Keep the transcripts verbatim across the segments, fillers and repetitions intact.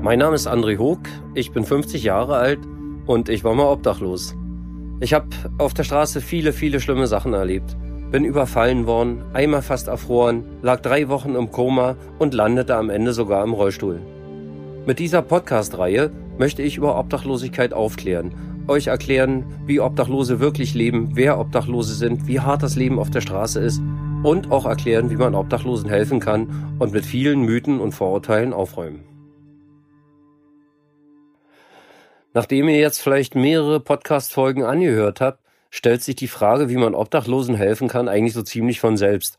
Mein Name ist André Hoog, ich bin fünfzig Jahre alt und ich war mal obdachlos. Ich habe auf der Straße viele, viele schlimme Sachen erlebt. Bin überfallen worden, einmal fast erfroren, lag drei Wochen im Koma und landete am Ende sogar im Rollstuhl. Mit dieser Podcast-Reihe möchte ich über Obdachlosigkeit aufklären, euch erklären, wie Obdachlose wirklich leben, wer Obdachlose sind, wie hart das Leben auf der Straße ist und auch erklären, wie man Obdachlosen helfen kann und mit vielen Mythen und Vorurteilen aufräumen. Nachdem ihr jetzt vielleicht mehrere Podcast-Folgen angehört habt, stellt sich die Frage, wie man Obdachlosen helfen kann, eigentlich so ziemlich von selbst.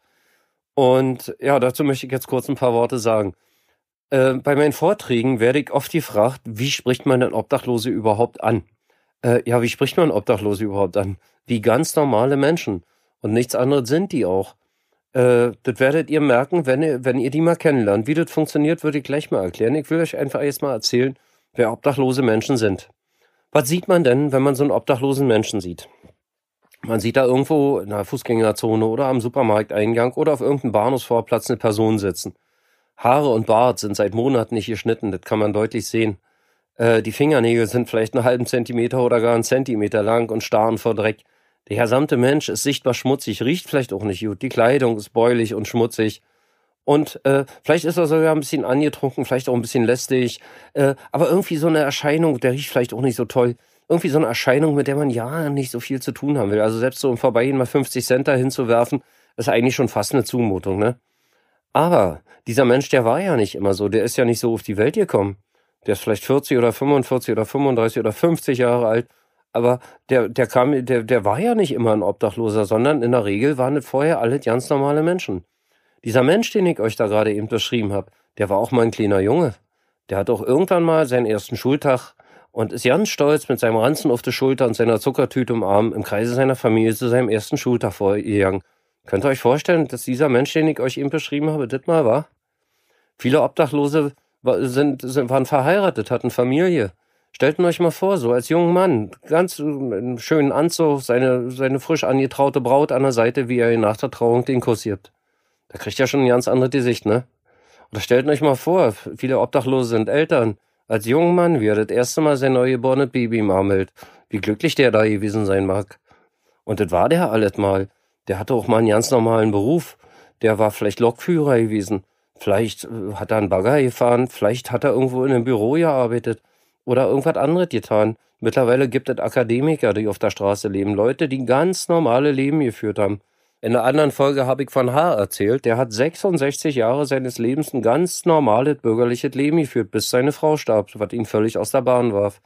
Und ja, dazu möchte ich jetzt kurz ein paar Worte sagen. Äh, bei meinen Vorträgen werde ich oft gefragt, wie spricht man denn Obdachlose überhaupt an? Äh, ja, wie spricht man Obdachlose überhaupt an? Wie ganz normale Menschen. Und nichts anderes sind die auch. Äh, das werdet ihr merken, wenn ihr, wenn ihr die mal kennenlernt. Wie das funktioniert, würde ich gleich mal erklären. Ich will euch einfach erst mal erzählen, wer obdachlose Menschen sind. Was sieht man denn, wenn man so einen obdachlosen Menschen sieht? Man sieht da irgendwo in der Fußgängerzone oder am Supermarkteingang oder auf irgendeinem Bahnhofsvorplatz eine Person sitzen. Haare und Bart sind seit Monaten nicht geschnitten, das kann man deutlich sehen. Äh, die Fingernägel sind vielleicht einen halben Zentimeter oder gar einen Zentimeter lang und starren vor Dreck. Der gesamte Mensch ist sichtbar schmutzig, riecht vielleicht auch nicht gut. Die Kleidung ist bräulich und schmutzig. Und äh, vielleicht ist er sogar ein bisschen angetrunken, vielleicht auch ein bisschen lästig. Äh, aber irgendwie so eine Erscheinung, der riecht vielleicht auch nicht so toll. Irgendwie so eine Erscheinung, mit der man ja nicht so viel zu tun haben will. Also selbst so im Vorbeigehen mal fünfzig Cent da hinzuwerfen, ist eigentlich schon fast eine Zumutung, ne? Aber dieser Mensch, der war ja nicht immer so. Der ist ja nicht so auf die Welt gekommen. Der ist vielleicht vierzig oder fünfundvierzig oder fünfunddreißig oder fünfzig Jahre alt. Aber der, der kam, der, der war ja nicht immer ein Obdachloser, sondern in der Regel waren es vorher alle ganz normale Menschen. Dieser Mensch, den ich euch da gerade eben beschrieben habe, der war auch mal ein kleiner Junge. Der hat auch irgendwann mal seinen ersten Schultag und ist ganz stolz mit seinem Ranzen auf der Schulter und seiner Zuckertüte im Arm im Kreise seiner Familie zu seinem ersten Schultag vorgegangen. Könnt ihr euch vorstellen, dass dieser Mensch, den ich euch eben beschrieben habe, das mal war? Viele Obdachlose sind, sind, waren verheiratet, hatten Familie. Stellt euch mal vor, so als junger Mann, ganz einen schönen Anzug, seine, seine frisch angetraute Braut an der Seite, wie er ihr nach der Trauung den Kuss gibt. Da kriegt er schon ein ganz anderes Gesicht, ne? Oder stellt euch mal vor, viele Obdachlose sind Eltern. Als junger Mann, wie er das erste Mal sein neugeborenes Baby im Arm hält. Wie glücklich der da gewesen sein mag. Und das war der alles mal. Der hatte auch mal einen ganz normalen Beruf. Der war vielleicht Lokführer gewesen. Vielleicht äh, hat er einen Bagger gefahren. Vielleicht hat er irgendwo in einem Büro gearbeitet. Oder irgendwas anderes getan. Mittlerweile gibt es Akademiker, die auf der Straße leben. Leute, die ganz normale Leben geführt haben. In einer anderen Folge habe ich von H. erzählt, der hat sechsundsechzig Jahre seines Lebens ein ganz normales bürgerliches Leben geführt, bis seine Frau starb, was ihn völlig aus der Bahn warf.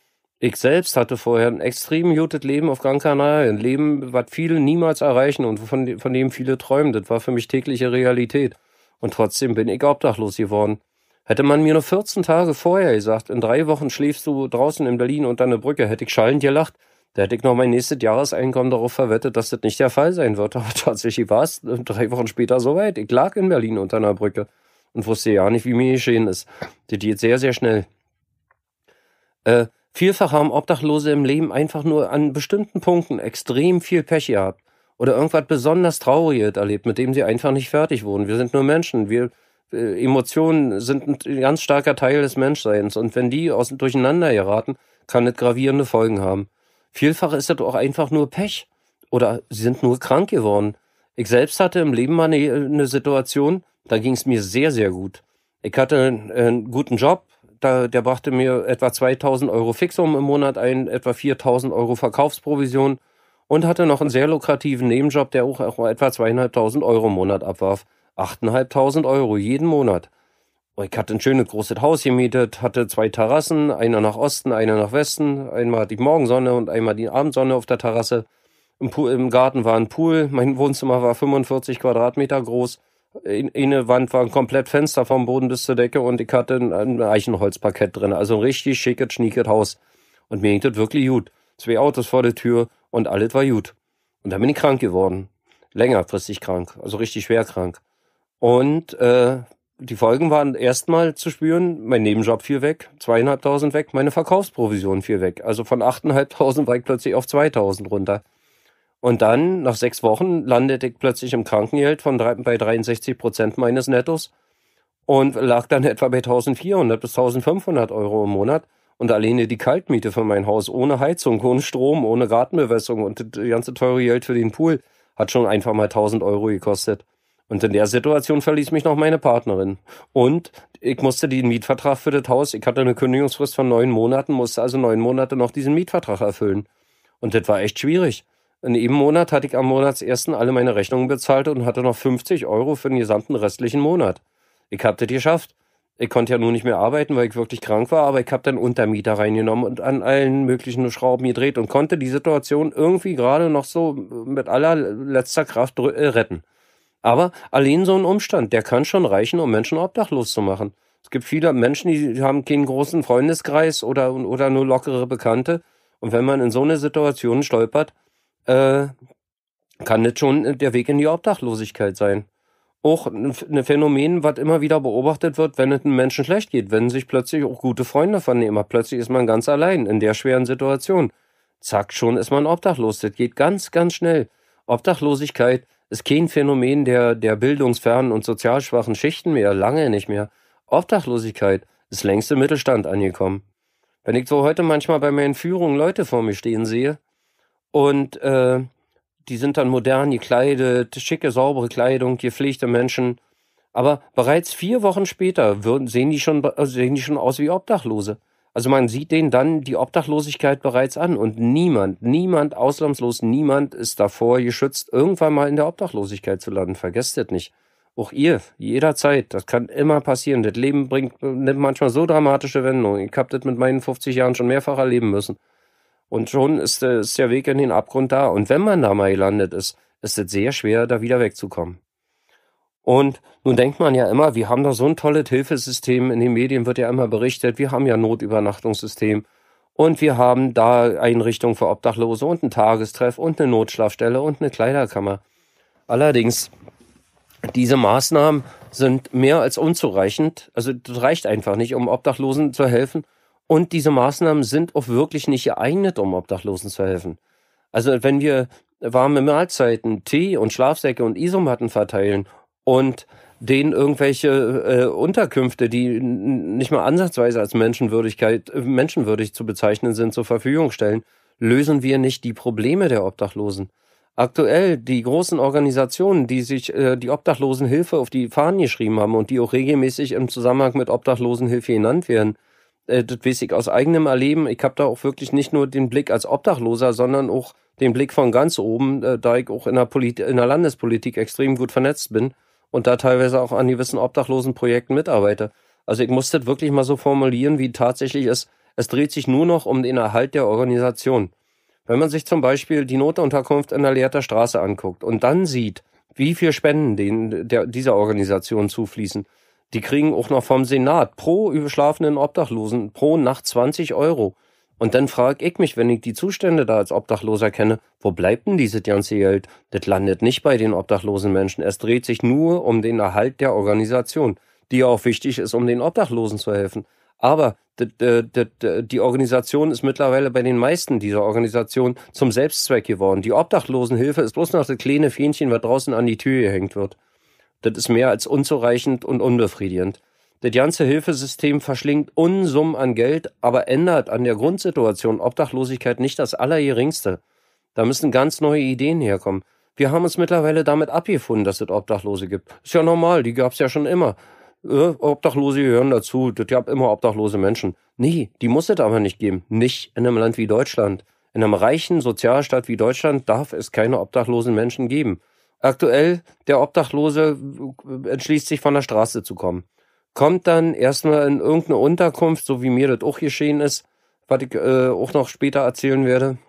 Ich selbst hatte vorher ein extrem gutes Leben auf Gran Canaria, ein Leben, was viele niemals erreichen und von, von dem viele träumen. Das war für mich tägliche Realität. Und trotzdem bin ich obdachlos geworden. Hätte man mir nur vierzehn Tage vorher gesagt, in drei Wochen schläfst du draußen in Berlin unter einer Brücke, hätte ich schallend gelacht. Da hätte ich noch mein nächstes Jahreseinkommen darauf verwettet, dass das nicht der Fall sein wird. Aber tatsächlich war es drei Wochen später soweit. Ich lag in Berlin unter einer Brücke und wusste ja nicht, wie mir geschehen ist. Das geht sehr, sehr schnell. Äh, vielfach haben Obdachlose im Leben einfach nur an bestimmten Punkten extrem viel Pech gehabt. Oder irgendwas besonders Trauriges erlebt, mit dem sie einfach nicht fertig wurden. Wir sind nur Menschen. Wir, äh, Emotionen sind ein ganz starker Teil des Menschseins. Und wenn die aus, durcheinander geraten, kann das gravierende Folgen haben. Vielfach ist das auch einfach nur Pech. Oder sie sind nur krank geworden. Ich selbst hatte im Leben mal eine, eine Situation, da ging es mir sehr, sehr gut. Ich hatte einen, einen guten Job, da, der brachte mir etwa zweitausend Euro Fixum im Monat ein, etwa viertausend Euro Verkaufsprovision und hatte noch einen sehr lukrativen Nebenjob, der auch, auch etwa zweitausendfünfhundert Euro im Monat abwarf. achttausendfünfhundert Euro jeden Monat. Ich hatte ein schönes großes Haus gemietet, hatte zwei Terrassen, eine nach Osten, eine nach Westen. Einmal die Morgensonne und einmal die Abendsonne auf der Terrasse. Im, Pool, im Garten war ein Pool, mein Wohnzimmer war fünfundvierzig Quadratmeter groß. Eine Wand war ein komplett Fenster vom Boden bis zur Decke und ich hatte ein, ein Eichenholzparkett drin. Also ein richtig schickes, schniekes Haus. Und mir ging das wirklich gut. Zwei Autos vor der Tür und alles war gut. Und dann bin ich krank geworden. Längerfristig krank, also richtig schwer krank. Und äh, die Folgen waren erstmal zu spüren, mein Nebenjob fiel weg, zweieinhalbtausend weg, meine Verkaufsprovision fiel weg. Also von achttausendfünfhundert war ich plötzlich auf zweitausend runter. Und dann, nach sechs Wochen, landete ich plötzlich im Krankengeld von drei, bei dreiundsechzig Prozent meines Nettos. und lag dann etwa bei eintausendvierhundert bis eintausendfünfhundert Euro im Monat. Und alleine die Kaltmiete für mein Haus, ohne Heizung, ohne Strom, ohne Gartenbewässerung und das ganze teure Geld für den Pool, hat schon einfach mal tausend Euro gekostet. Und in der Situation verließ mich noch meine Partnerin. Und ich musste den Mietvertrag für das Haus, ich hatte eine Kündigungsfrist von neun Monaten, musste also neun Monate noch diesen Mietvertrag erfüllen. Und das war echt schwierig. In jedem Monat hatte ich am Monatsersten alle meine Rechnungen bezahlt und hatte noch fünfzig Euro für den gesamten restlichen Monat. Ich hab das geschafft. Ich konnte ja nun nicht mehr arbeiten, weil ich wirklich krank war, aber ich habe dann Untermieter reingenommen und an allen möglichen Schrauben gedreht und konnte die Situation irgendwie gerade noch so mit allerletzter Kraft drü- äh, retten. Aber allein so ein Umstand, der kann schon reichen, um Menschen obdachlos zu machen. Es gibt viele Menschen, die haben keinen großen Freundeskreis oder, oder nur lockere Bekannte. Und wenn man in so eine Situation stolpert, äh, kann das schon der Weg in die Obdachlosigkeit sein. Auch ein Phänomen, was immer wieder beobachtet wird, wenn es einem Menschen schlecht geht, wenn sich plötzlich auch gute Freunde von ihm hat. Plötzlich ist man ganz allein in der schweren Situation. Zack, schon ist man obdachlos. Das geht ganz, ganz schnell. Obdachlosigkeit ist kein Phänomen der, der bildungsfernen und sozial schwachen Schichten mehr, lange nicht mehr. Obdachlosigkeit ist längst im Mittelstand angekommen. Wenn ich so heute manchmal bei meinen Führungen Leute vor mir stehen sehe und äh, die sind dann modern gekleidet, schicke, saubere Kleidung, gepflegte Menschen. Aber bereits vier Wochen später würden, sehen die schon, sehen die schon aus wie Obdachlose. Also man sieht denen dann die Obdachlosigkeit bereits an und niemand, niemand, ausnahmslos niemand ist davor geschützt, irgendwann mal in der Obdachlosigkeit zu landen. Vergesst das nicht. Auch ihr, jederzeit, das kann immer passieren. Das Leben bringt, nimmt manchmal so dramatische Wendungen. Ich habe das mit meinen fünfzig Jahren schon mehrfach erleben müssen. Und schon ist, äh, ist der Weg in den Abgrund da. Und wenn man da mal gelandet ist, ist es sehr schwer, da wieder wegzukommen. Und nun denkt man ja immer, wir haben da so ein tolles Hilfesystem. In den Medien wird ja immer berichtet, wir haben ja ein Notübernachtungssystem. Und wir haben da Einrichtungen für Obdachlose und einen Tagestreff und eine Notschlafstelle und eine Kleiderkammer. Allerdings, diese Maßnahmen sind mehr als unzureichend. Also das reicht einfach nicht, um Obdachlosen zu helfen. Und diese Maßnahmen sind auch wirklich nicht geeignet, um Obdachlosen zu helfen. Also wenn wir warme Mahlzeiten, Tee und Schlafsäcke und Isomatten verteilen und denen irgendwelche äh, Unterkünfte, die n- nicht mal ansatzweise als Menschenwürdigkeit, äh, menschenwürdig zu bezeichnen sind, zur Verfügung stellen, lösen wir nicht die Probleme der Obdachlosen. Aktuell die großen Organisationen, die sich äh, die Obdachlosenhilfe auf die Fahnen geschrieben haben und die auch regelmäßig im Zusammenhang mit Obdachlosenhilfe genannt werden, äh, das weiß ich aus eigenem Erleben. Ich habe da auch wirklich nicht nur den Blick als Obdachloser, sondern auch den Blick von ganz oben, äh, da ich auch in der, Polit in der Landespolitik extrem gut vernetzt bin und da teilweise auch an gewissen Obdachlosenprojekten mitarbeite. Also ich muss das wirklich mal so formulieren, wie tatsächlich ist. Es dreht sich nur noch um den Erhalt der Organisation. Wenn man sich zum Beispiel die Notunterkunft in der Lehrter Straße anguckt und dann sieht, wie viel Spenden denen der, dieser Organisation zufließen, die kriegen auch noch vom Senat pro überschlafenen Obdachlosen pro Nacht zwanzig Euro. Und dann frage ich mich, wenn ich die Zustände da als Obdachloser kenne, wo bleibt denn dieses ganze Geld? Das landet nicht bei den obdachlosen Menschen. Es dreht sich nur um den Erhalt der Organisation, die auch wichtig ist, um den Obdachlosen zu helfen. Aber d- d- d- d- die Organisation ist mittlerweile bei den meisten dieser Organisationen zum Selbstzweck geworden. Die Obdachlosenhilfe ist bloß noch das kleine Fähnchen, was draußen an die Tür gehängt wird. Das ist mehr als unzureichend und unbefriedigend. Das ganze Hilfesystem verschlingt Unsummen an Geld, aber ändert an der Grundsituation Obdachlosigkeit nicht das Allergeringste. Da müssen ganz neue Ideen herkommen. Wir haben uns mittlerweile damit abgefunden, dass es Obdachlose gibt. Ist ja normal, die gab's ja schon immer. Äh, Obdachlose gehören dazu, das gab immer obdachlose Menschen. Nee, die muss es aber nicht geben. Nicht in einem Land wie Deutschland. In einem reichen Sozialstaat wie Deutschland darf es keine obdachlosen Menschen geben. Aktuell, der Obdachlose entschließt sich, von der Straße zu kommen. Kommt dann erstmal in irgendeine Unterkunft, so wie mir das auch geschehen ist, was ich äh, auch noch später erzählen werde,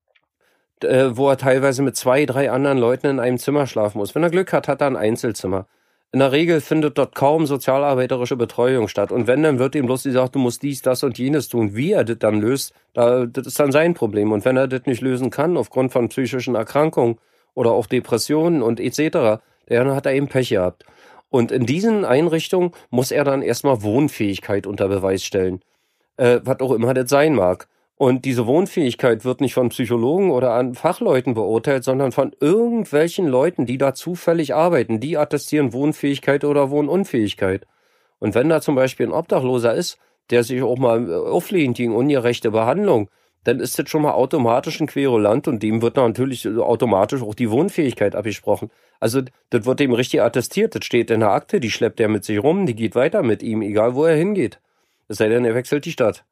äh, wo er teilweise mit zwei, drei anderen Leuten in einem Zimmer schlafen muss. Wenn er Glück hat, hat er ein Einzelzimmer. In der Regel findet dort kaum sozialarbeiterische Betreuung statt. Und wenn, dann wird ihm bloß gesagt, du musst dies, das und jenes tun. Wie er das dann löst, da, das ist dann sein Problem. Und wenn er das nicht lösen kann, aufgrund von psychischen Erkrankungen oder auch Depressionen und et cetera, dann hat er eben Pech gehabt. Und in diesen Einrichtungen muss er dann erstmal Wohnfähigkeit unter Beweis stellen, äh, was auch immer das sein mag. Und diese Wohnfähigkeit wird nicht von Psychologen oder an Fachleuten beurteilt, sondern von irgendwelchen Leuten, die da zufällig arbeiten. Die attestieren Wohnfähigkeit oder Wohnunfähigkeit. Und wenn da zum Beispiel ein Obdachloser ist, der sich auch mal auflehnt gegen ungerechte Behandlung, dann ist das schon mal automatisch ein Querulant und dem wird natürlich automatisch auch die Wohnfähigkeit abgesprochen. Also das wird dem richtig attestiert, das steht in der Akte, die schleppt er mit sich rum, die geht weiter mit ihm, egal wo er hingeht. Es sei denn, er wechselt die Stadt.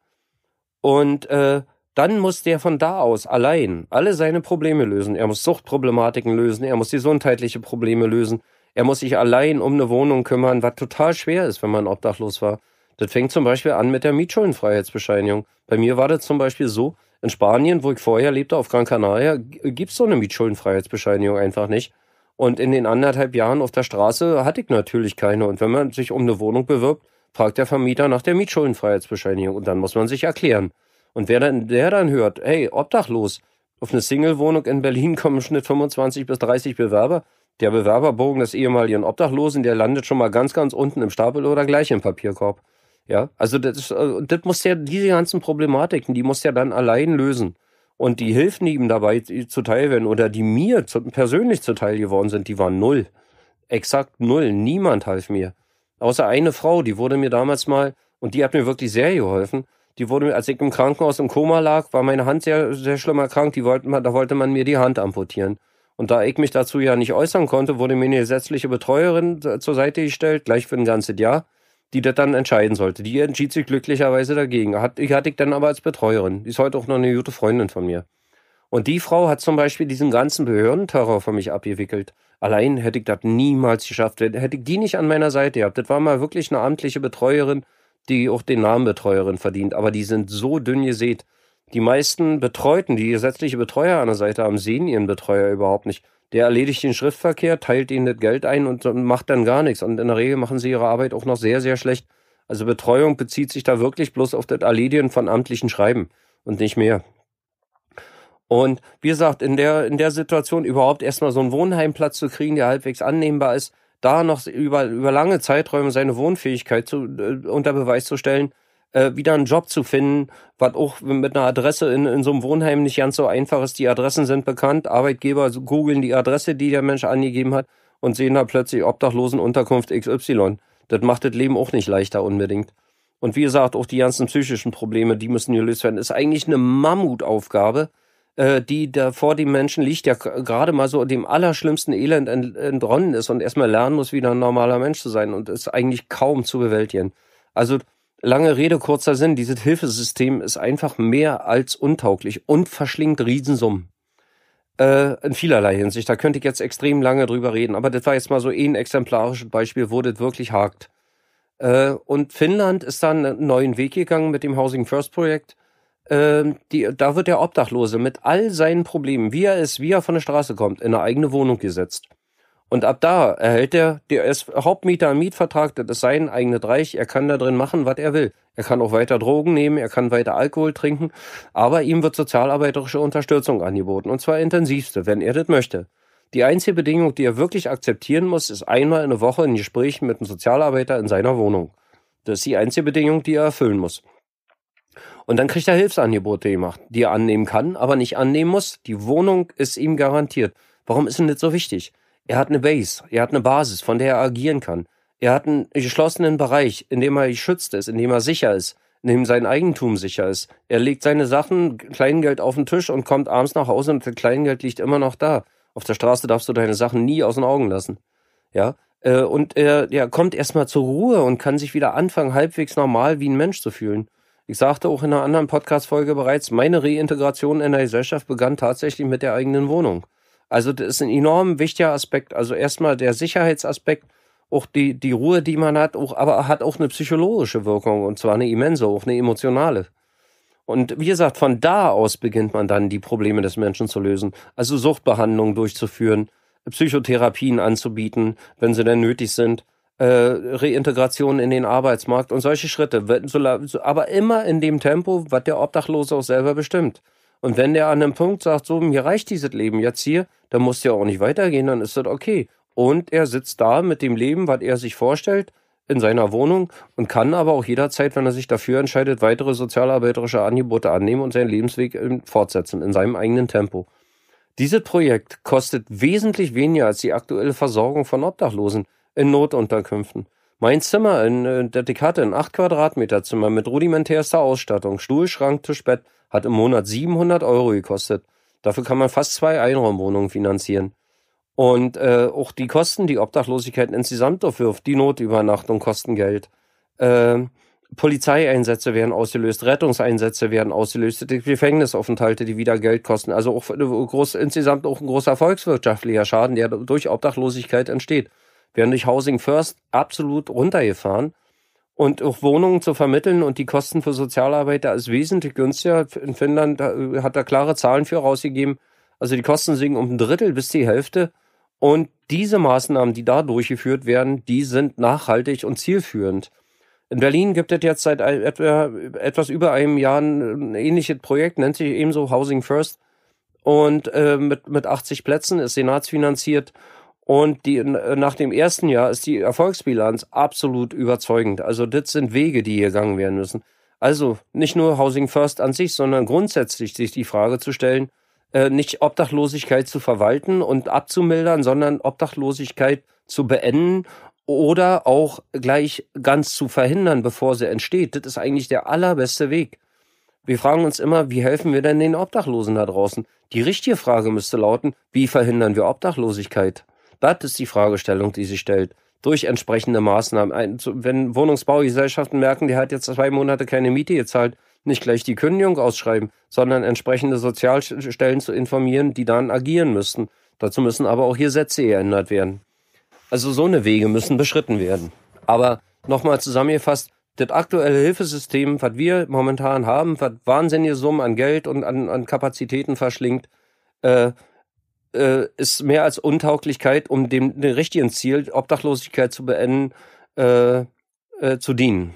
Und äh, dann muss der von da aus allein alle seine Probleme lösen. Er muss Suchtproblematiken lösen, er muss gesundheitliche Probleme lösen, er muss sich allein um eine Wohnung kümmern, was total schwer ist, wenn man obdachlos war. Das fängt zum Beispiel an mit der Mietschuldenfreiheitsbescheinigung. Bei mir war das zum Beispiel so, in Spanien, wo ich vorher lebte, auf Gran Canaria, gibt's so eine Mietschuldenfreiheitsbescheinigung einfach nicht. Und in den anderthalb Jahren auf der Straße hatte ich natürlich keine. Und wenn man sich um eine Wohnung bewirbt, fragt der Vermieter nach der Mietschuldenfreiheitsbescheinigung. Und dann muss man sich erklären. Und wer dann, der dann hört, hey, obdachlos, auf eine Single-Wohnung in Berlin kommen im Schnitt fünfundzwanzig bis dreißig Bewerber. Der Bewerberbogen des ehemaligen Obdachlosen, der landet schon mal ganz, ganz unten im Stapel oder gleich im Papierkorb. Ja, also das, ist, das muss ja, diese ganzen Problematiken, die muss ja dann allein lösen. Und die Hilfen, die ihm dabei zuteil werden oder die mir zu, persönlich zuteil geworden sind, die waren null. Exakt null. Niemand half mir. Außer eine Frau, die wurde mir damals mal, und die hat mir wirklich sehr geholfen, die wurde mir, als ich im Krankenhaus im Koma lag, war meine Hand sehr, sehr schlimm erkrankt, die wollten, da wollte man mir die Hand amputieren. Und da ich mich dazu ja nicht äußern konnte, wurde mir eine gesetzliche Betreuerin zur Seite gestellt, gleich für ein ganzes Jahr, die das dann entscheiden sollte. Die entschied sich glücklicherweise dagegen. Hat, die hatte ich dann aber als Betreuerin. Die ist heute auch noch eine gute Freundin von mir. Und die Frau hat zum Beispiel diesen ganzen Behördenterror für mich abgewickelt. Allein hätte ich das niemals geschafft. Hätte ich die nicht an meiner Seite gehabt. Das war mal wirklich eine amtliche Betreuerin, die auch den Namen Betreuerin verdient. Aber die sind so dünn gesät. Die meisten Betreuten, die gesetzliche Betreuer an der Seite haben, sehen ihren Betreuer überhaupt nicht. Der erledigt den Schriftverkehr, teilt ihnen das Geld ein und macht dann gar nichts. Und in der Regel machen sie ihre Arbeit auch noch sehr, sehr schlecht. Also Betreuung bezieht sich da wirklich bloß auf das Erledigen von amtlichen Schreiben und nicht mehr. Und wie gesagt, in der, in der Situation überhaupt erstmal so einen Wohnheimplatz zu kriegen, der halbwegs annehmbar ist, da noch über, über lange Zeiträume seine Wohnfähigkeit zu, äh, unter Beweis zu stellen, äh, wieder einen Job zu finden, was auch mit einer Adresse in, in so einem Wohnheim nicht ganz so einfach ist. Die Adressen sind bekannt, Arbeitgeber googeln die Adresse, die der Mensch angegeben hat und sehen da plötzlich Obdachlosenunterkunft X Y. Das macht das Leben auch nicht leichter unbedingt. Und wie gesagt, auch die ganzen psychischen Probleme, die müssen gelöst werden. Ist eigentlich eine Mammutaufgabe, äh, die da vor dem Menschen liegt, der gerade mal so dem allerschlimmsten Elend ent, entronnen ist und erstmal lernen muss, wieder ein normaler Mensch zu sein und ist eigentlich kaum zu bewältigen. Also lange Rede, kurzer Sinn, dieses Hilfesystem ist einfach mehr als untauglich und verschlingt Riesensummen. Äh, in vielerlei Hinsicht. Da könnte ich jetzt extrem lange drüber reden, aber das war jetzt mal so ein exemplarisches Beispiel, wo das wirklich hakt. Äh, und Finnland ist dann einen neuen Weg gegangen mit dem Housing First Projekt. Äh, die, da wird der Obdachlose mit all seinen Problemen, wie er ist, wie er von der Straße kommt, in eine eigene Wohnung gesetzt. Und ab da erhält er, der ist Hauptmieter im Mietvertrag, das ist sein eigenes Reich, er kann da drin machen, was er will. Er kann auch weiter Drogen nehmen, er kann weiter Alkohol trinken, aber ihm wird sozialarbeiterische Unterstützung angeboten, und zwar intensivste, wenn er das möchte. Die einzige Bedingung, die er wirklich akzeptieren muss, ist einmal in der Woche ein Gespräch mit einem Sozialarbeiter in seiner Wohnung. Das ist die einzige Bedingung, die er erfüllen muss. Und dann kriegt er Hilfsangebote gemacht, die er annehmen kann, aber nicht annehmen muss. Die Wohnung ist ihm garantiert. Warum ist denn das so wichtig? Er hat eine Base, er hat eine Basis, von der er agieren kann. Er hat einen geschlossenen Bereich, in dem er geschützt ist, in dem er sicher ist, in dem sein Eigentum sicher ist. Er legt seine Sachen, Kleingeld auf den Tisch und kommt abends nach Hause und das Kleingeld liegt immer noch da. Auf der Straße darfst du deine Sachen nie aus den Augen lassen. Ja, äh, und er, er kommt erstmal zur Ruhe und kann sich wieder anfangen, halbwegs normal wie ein Mensch zu fühlen. Ich sagte auch in einer anderen Podcast-Folge bereits, meine Reintegration in der Gesellschaft begann tatsächlich mit der eigenen Wohnung. Also das ist ein enorm wichtiger Aspekt. Also erstmal der Sicherheitsaspekt, auch die, die Ruhe, die man hat, auch, aber hat auch eine psychologische Wirkung, und zwar eine immense, auch eine emotionale. Und wie gesagt, von da aus beginnt man dann, die Probleme des Menschen zu lösen. Also Suchtbehandlungen durchzuführen, Psychotherapien anzubieten, wenn sie denn nötig sind, äh, Reintegration in den Arbeitsmarkt und solche Schritte. Aber immer in dem Tempo, was der Obdachlose auch selber bestimmt. Und wenn der an einem Punkt sagt, so, mir reicht dieses Leben jetzt hier, dann muss der auch nicht weitergehen, dann ist das okay. Und er sitzt da mit dem Leben, was er sich vorstellt, in seiner Wohnung und kann aber auch jederzeit, wenn er sich dafür entscheidet, weitere sozialarbeiterische Angebote annehmen und seinen Lebensweg fortsetzen, in seinem eigenen Tempo. Dieses Projekt kostet wesentlich weniger als die aktuelle Versorgung von Obdachlosen in Notunterkünften. Mein Zimmer, in, äh, das ich hatte, ein acht Quadratmeter Zimmer mit rudimentärster Ausstattung, Stuhl, Schrank, Tisch, Bett, hat im Monat siebenhundert Euro gekostet. Dafür kann man fast zwei Einraumwohnungen finanzieren. Und äh, auch die Kosten, die Obdachlosigkeit insgesamt aufwirft, die Notübernachtung kosten Geld. Äh, Polizeieinsätze werden ausgelöst, Rettungseinsätze werden ausgelöst, die Gefängnisaufenthalte, die wieder Geld kosten. Also auch groß, insgesamt auch ein großer volkswirtschaftlicher Schaden, der durch Obdachlosigkeit entsteht. Werden durch Housing First absolut runtergefahren. Und auch Wohnungen zu vermitteln und die Kosten für Sozialarbeiter ist wesentlich günstiger. In Finnland hat er klare Zahlen für rausgegeben. Also die Kosten sinken um ein Drittel bis die Hälfte. Und diese Maßnahmen, die da durchgeführt werden, die sind nachhaltig und zielführend. In Berlin gibt es jetzt seit etwa, etwas über einem Jahr ein ähnliches Projekt, nennt sich ebenso Housing First. Und äh, mit, mit achtzig Plätzen ist senatsfinanziert. Und die, nach dem ersten Jahr ist die Erfolgsbilanz absolut überzeugend. Also das sind Wege, die hier gegangen werden müssen. Also nicht nur Housing First an sich, sondern grundsätzlich sich die Frage zu stellen, äh, nicht Obdachlosigkeit zu verwalten und abzumildern, sondern Obdachlosigkeit zu beenden oder auch gleich ganz zu verhindern, bevor sie entsteht. Das ist eigentlich der allerbeste Weg. Wir fragen uns immer, wie helfen wir denn den Obdachlosen da draußen? Die richtige Frage müsste lauten, wie verhindern wir Obdachlosigkeit? Das ist die Fragestellung, die sich stellt. Durch entsprechende Maßnahmen. Wenn Wohnungsbaugesellschaften merken, die hat jetzt zwei Monate keine Miete gezahlt, nicht gleich die Kündigung ausschreiben, sondern entsprechende Sozialstellen zu informieren, die dann agieren müssten. Dazu müssen aber auch Gesetze geändert werden. Also so eine Wege müssen beschritten werden. Aber nochmal zusammengefasst, das aktuelle Hilfesystem, was wir momentan haben, was wahnsinnige Summen an Geld und an, an Kapazitäten verschlingt, äh, äh, ist mehr als Untauglichkeit, um dem, dem richtigen Ziel, Obdachlosigkeit zu beenden, äh, äh, zu dienen.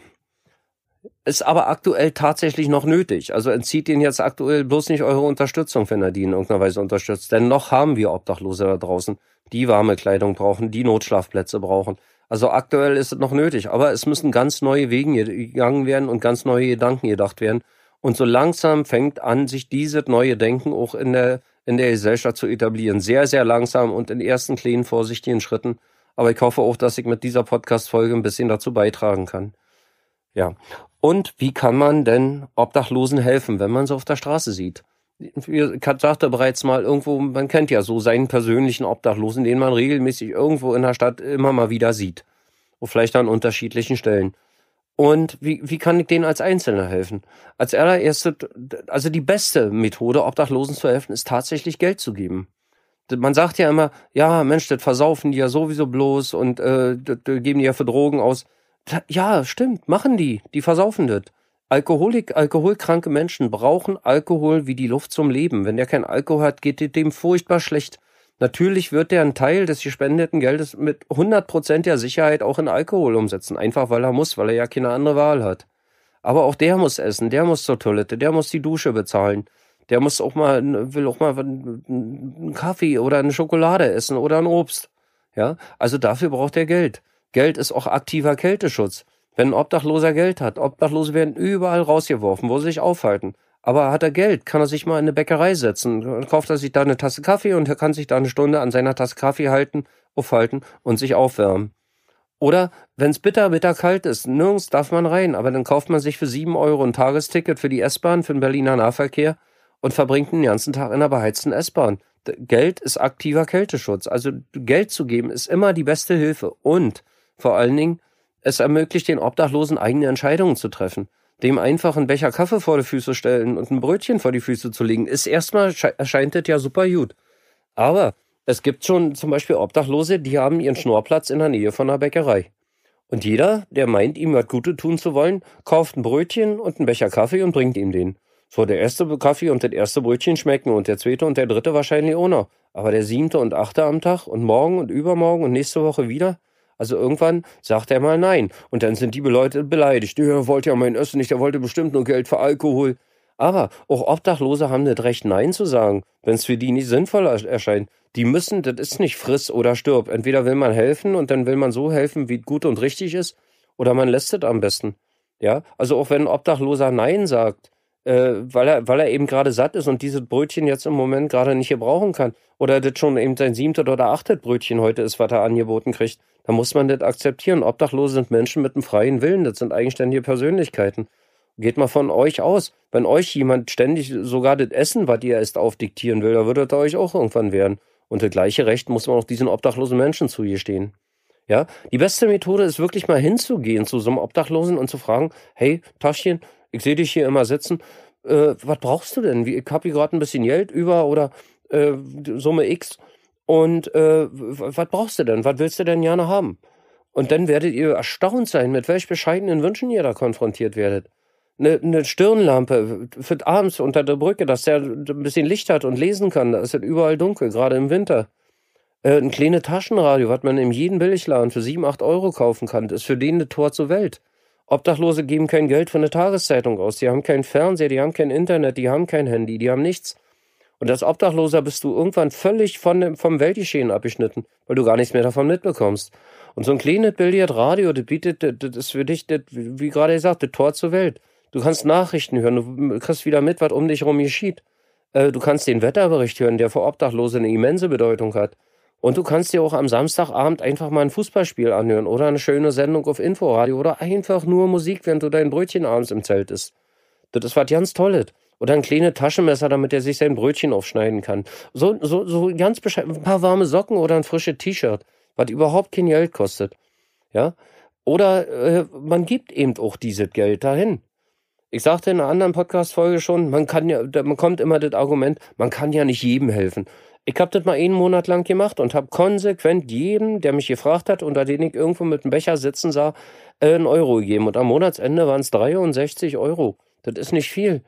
Ist aber aktuell tatsächlich noch nötig. Also entzieht ihnen jetzt aktuell bloß nicht eure Unterstützung, wenn ihr die in irgendeiner Weise unterstützt. Denn noch haben wir Obdachlose da draußen, die warme Kleidung brauchen, die Notschlafplätze brauchen. Also aktuell ist es noch nötig, aber es müssen ganz neue Wege gegangen werden und ganz neue Gedanken gedacht werden. Und so langsam fängt an, sich dieses neue Denken auch in der, in der Gesellschaft zu etablieren. Sehr, sehr langsam und in ersten kleinen, vorsichtigen Schritten. Aber ich hoffe auch, dass ich mit dieser Podcast-Folge ein bisschen dazu beitragen kann. Ja. Und wie kann man denn Obdachlosen helfen, wenn man sie auf der Straße sieht? Ich sagte bereits mal, irgendwo, man kennt ja so seinen persönlichen Obdachlosen, den man regelmäßig irgendwo in der Stadt immer mal wieder sieht. Und vielleicht an unterschiedlichen Stellen. Und wie, wie kann ich denen als Einzelner helfen? Als allererstes, also die beste Methode, Obdachlosen zu helfen, ist tatsächlich Geld zu geben. Man sagt ja immer, ja, Mensch, das versaufen die ja sowieso bloß und äh, das, das geben die ja für Drogen aus. Ja, stimmt, machen die. Die versaufen das. Alkoholik, alkoholkranke Menschen brauchen Alkohol wie die Luft zum Leben. Wenn der kein Alkohol hat, geht dem furchtbar schlecht. Natürlich wird der einen Teil des gespendeten Geldes mit hundertprozentiger Sicherheit auch in Alkohol umsetzen. Einfach weil er muss, weil er ja keine andere Wahl hat. Aber auch der muss essen, der muss zur Toilette, der muss die Dusche bezahlen. Der muss auch mal, will auch mal einen Kaffee oder eine Schokolade essen oder ein Obst. Ja, also dafür braucht er Geld. Geld ist auch aktiver Kälteschutz. Wenn ein Obdachloser Geld hat, Obdachlose werden überall rausgeworfen, wo sie sich aufhalten. Aber hat er Geld, kann er sich mal in eine Bäckerei setzen, dann kauft er sich da eine Tasse Kaffee und er kann sich da eine Stunde an seiner Tasse Kaffee halten, aufhalten und sich aufwärmen. Oder wenn es bitter, bitter kalt ist, nirgends darf man rein, aber dann kauft man sich für sieben Euro ein Tagesticket für die S-Bahn, für den Berliner Nahverkehr und verbringt den ganzen Tag in einer beheizten S-Bahn. Geld ist aktiver Kälteschutz. Also Geld zu geben ist immer die beste Hilfe und vor allen Dingen, es ermöglicht den Obdachlosen, eigene Entscheidungen zu treffen. Dem einfach einen Becher Kaffee vor die Füße stellen und ein Brötchen vor die Füße zu legen, ist erstmal, erscheint das ja super gut. Aber es gibt schon zum Beispiel Obdachlose, die haben ihren Schnorrplatz in der Nähe von einer Bäckerei. Und jeder, der meint, ihm was Gutes tun zu wollen, kauft ein Brötchen und einen Becher Kaffee und bringt ihm den. So, der erste Kaffee und das erste Brötchen schmecken und der zweite und der dritte wahrscheinlich auch noch. Aber der siebte und achte am Tag und morgen und übermorgen und nächste Woche wieder? Also irgendwann sagt er mal nein. Und dann sind die Leute beleidigt. Der wollte ja mein Essen nicht, der wollte bestimmt nur Geld für Alkohol. Aber auch Obdachlose haben das Recht, Nein zu sagen, wenn es für die nicht sinnvoll erscheint. Die müssen, das ist nicht friss oder stirb. Entweder will man helfen und dann will man so helfen, wie es gut und richtig ist, oder man lässt es am besten. Ja, also auch wenn ein Obdachloser Nein sagt, äh, weil er, weil er eben gerade satt ist und dieses Brötchen jetzt im Moment gerade nicht gebrauchen kann. Oder das schon eben sein siebtes oder achtes Brötchen heute ist, was er angeboten kriegt. Da muss man das akzeptieren. Obdachlose sind Menschen mit einem freien Willen. Das sind eigenständige Persönlichkeiten. Geht mal von euch aus. Wenn euch jemand ständig sogar das Essen, was ihr esst, aufdiktieren will, da würde das euch auch irgendwann werden. Und das gleiche Recht muss man auch diesen obdachlosen Menschen zugestehen. Ja, die beste Methode ist wirklich mal hinzugehen zu so einem Obdachlosen und zu fragen, hey, Taschchen, ich sehe dich hier immer sitzen, äh, was brauchst du denn? Wie, ich habe hier gerade ein bisschen Geld über oder äh, Summe X und äh, was brauchst du denn? Was willst du denn gerne haben? Und dann werdet ihr erstaunt sein, mit welch bescheidenen Wünschen ihr da konfrontiert werdet. Eine, eine Stirnlampe für abends unter der Brücke, dass der ein bisschen Licht hat und lesen kann, da ist es überall dunkel, gerade im Winter. Äh, ein kleines Taschenradio, was man in jedem Billigladen für sieben, acht Euro kaufen kann, das ist für den das Tor zur Welt. Obdachlose geben kein Geld für eine Tageszeitung aus, die haben keinen Fernseher, die haben kein Internet, die haben kein Handy, die haben nichts. Und als Obdachloser bist du irgendwann völlig von dem, vom Weltgeschehen abgeschnitten, weil du gar nichts mehr davon mitbekommst. Und so ein kleines Billiardradio, das bietet, das, das ist für dich, das, wie gerade gesagt, das Tor zur Welt. Du kannst Nachrichten hören, du kriegst wieder mit, was um dich herum geschieht. Äh, du kannst den Wetterbericht hören, der für Obdachlose eine immense Bedeutung hat. Und du kannst dir auch am Samstagabend einfach mal ein Fußballspiel anhören oder eine schöne Sendung auf Inforadio oder einfach nur Musik, während du dein Brötchen abends im Zelt isst. Das ist was ganz Tolles. Oder ein kleines Taschenmesser, damit er sich sein Brötchen aufschneiden kann. So, so, so ganz bescheiden, ein paar warme Socken oder ein frisches T-Shirt, was überhaupt kein Geld kostet. Ja? Oder äh, man gibt eben auch dieses Geld dahin. Ich sagte in einer anderen Podcast-Folge schon, man kann ja, man kommt immer das Argument, man kann ja nicht jedem helfen. Ich habe das mal einen Monat lang gemacht und habe konsequent jedem, der mich gefragt hat, unter den ich irgendwo mit dem Becher sitzen sah, äh, einen Euro gegeben. Und am Monatsende waren es dreiundsechzig Euro. Das ist nicht viel.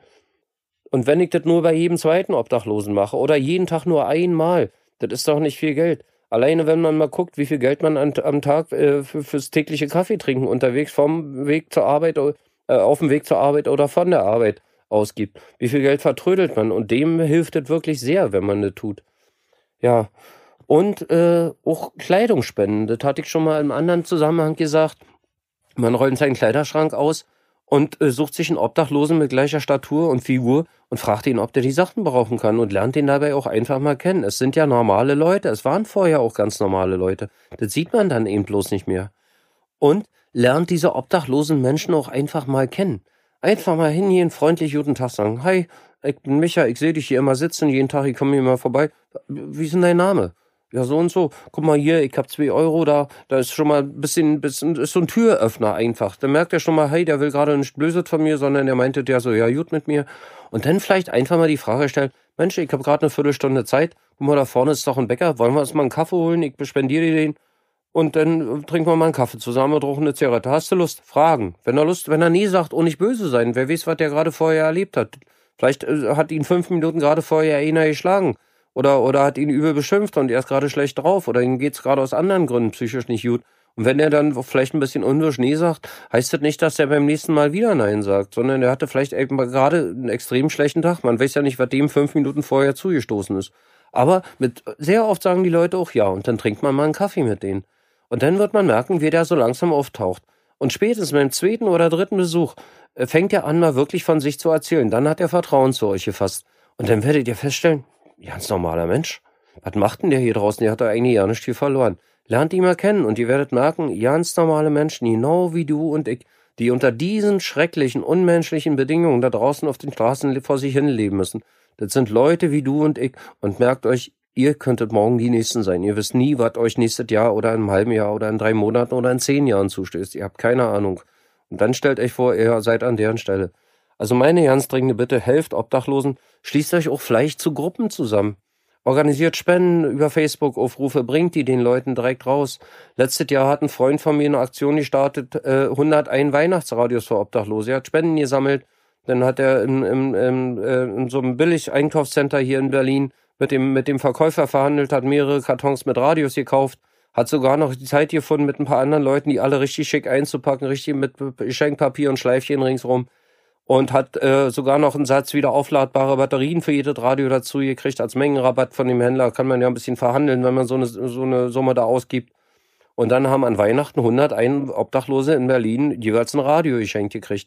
Und wenn ich das nur bei jedem zweiten Obdachlosen mache oder jeden Tag nur einmal, das ist doch nicht viel Geld. Alleine wenn man mal guckt, wie viel Geld man an, am Tag äh, für, fürs tägliche Kaffee trinken unterwegs vom Weg zur Arbeit, äh, auf dem Weg zur Arbeit oder von der Arbeit ausgibt. Wie viel Geld vertrödelt man? Und dem hilft es wirklich sehr, wenn man das tut. Ja, und äh, auch Kleidung spenden. Das hatte ich schon mal im anderen Zusammenhang gesagt. Man räumt seinen Kleiderschrank aus und äh, sucht sich einen Obdachlosen mit gleicher Statur und Figur und fragt ihn, ob der die Sachen brauchen kann und lernt ihn dabei auch einfach mal kennen. Es sind ja normale Leute. Es waren vorher auch ganz normale Leute. Das sieht man dann eben bloß nicht mehr. Und lernt diese obdachlosen Menschen auch einfach mal kennen. Einfach mal hingehen, freundlich guten Tag sagen. Hi, ich bin Micha, ich sehe dich hier immer sitzen, jeden Tag, ich komme hier mal vorbei. Wie ist denn dein Name? Ja, so und so. Guck mal hier, ich hab zwei Euro da, da ist schon mal ein bisschen, bisschen, ist so ein Türöffner einfach. Da merkt er schon mal, hey, der will gerade nicht Blödsinn von mir, sondern der meinte der so, ja, gut mit mir. Und dann vielleicht einfach mal die Frage stellen, Mensch, ich habe gerade eine Viertelstunde Zeit, guck mal, da vorne ist doch ein Bäcker, wollen wir uns mal einen Kaffee holen, ich spendiere dir den. Und dann trinken wir mal einen Kaffee zusammen und rauchen eine Zigarette. Hast du Lust? Fragen. Wenn er Lust, wenn er nie sagt, oh, nicht böse sein, wer weiß, was der gerade vorher erlebt hat. Vielleicht äh, hat ihn fünf Minuten gerade vorher einer geschlagen. Oder, oder hat ihn übel beschimpft und er ist gerade schlecht drauf. Oder ihm geht's gerade aus anderen Gründen psychisch nicht gut. Und wenn er dann vielleicht ein bisschen unwirsch nee sagt, heißt das nicht, dass er beim nächsten Mal wieder Nein sagt, sondern er hatte vielleicht eben gerade einen extrem schlechten Tag. Man weiß ja nicht, was dem fünf Minuten vorher zugestoßen ist. Aber mit sehr oft sagen die Leute auch ja. Und dann trinkt man mal einen Kaffee mit denen. Und dann wird man merken, wie der so langsam auftaucht. Und spätestens beim zweiten oder dritten Besuch äh, fängt er an, mal wirklich von sich zu erzählen. Dann hat er Vertrauen zu euch gefasst. Und dann werdet ihr feststellen, ganz normaler Mensch. Was macht denn der hier draußen? Der hat doch eigentlich ja nicht viel verloren. Lernt ihn mal kennen und ihr werdet merken, ganz normale Menschen, genau wie du und ich, die unter diesen schrecklichen, unmenschlichen Bedingungen da draußen auf den Straßen vor sich hin leben müssen. Das sind Leute wie du und ich. Und merkt euch, ihr könntet morgen die Nächsten sein. Ihr wisst nie, was euch nächstes Jahr oder in einem halben Jahr oder in drei Monaten oder in zehn Jahren zustößt. Ihr habt keine Ahnung. Und dann stellt euch vor, ihr seid an deren Stelle. Also meine ganz dringende Bitte, helft Obdachlosen, schließt euch auch vielleicht zu Gruppen zusammen. Organisiert Spenden über Facebook-Aufrufe, bringt die den Leuten direkt raus. Letztes Jahr hat ein Freund von mir eine Aktion gestartet, äh, hunderteins Weihnachtsradios für Obdachlose. Er hat Spenden gesammelt. Dann hat er in, in, in, äh, in so einem Billig-Einkaufscenter hier in Berlin mit dem, mit dem Verkäufer verhandelt, hat mehrere Kartons mit Radios gekauft, hat sogar noch die Zeit gefunden, mit ein paar anderen Leuten, die alle richtig schick einzupacken, richtig mit Geschenkpapier und Schleifchen ringsrum. Und hat äh, sogar noch einen Satz wieder aufladbare Batterien für jedes Radio dazu gekriegt als Mengenrabatt von dem Händler. Kann man ja ein bisschen verhandeln, wenn man so eine, so eine Summe da ausgibt. Und dann haben an Weihnachten hunderteins Obdachlose in Berlin jeweils ein Radio geschenkt gekriegt.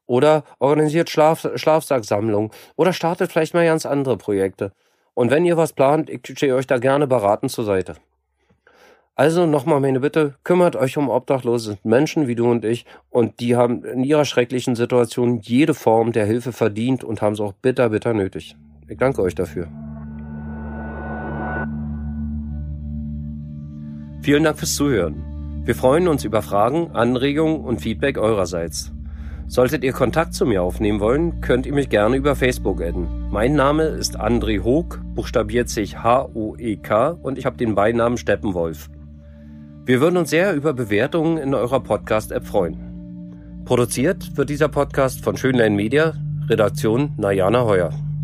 Oder organisiert Schlaf Schlafsacksammlungen oder startet vielleicht mal ganz andere Projekte. Und wenn ihr was plant, ich stehe euch da gerne beratend zur Seite. Also nochmal meine Bitte, kümmert euch um obdachlose Menschen wie du und ich, und die haben in ihrer schrecklichen Situation jede Form der Hilfe verdient und haben es auch bitter, bitter nötig. Ich danke euch dafür. Vielen Dank fürs Zuhören. Wir freuen uns über Fragen, Anregungen und Feedback eurerseits. Solltet ihr Kontakt zu mir aufnehmen wollen, könnt ihr mich gerne über Facebook adden. Mein Name ist André Hoek, buchstabiert sich H O E K, und ich habe den Beinamen Steppenwolf. Wir würden uns sehr über Bewertungen in eurer Podcast-App freuen. Produziert wird dieser Podcast von Schönlein Media, Redaktion Najana Heuer.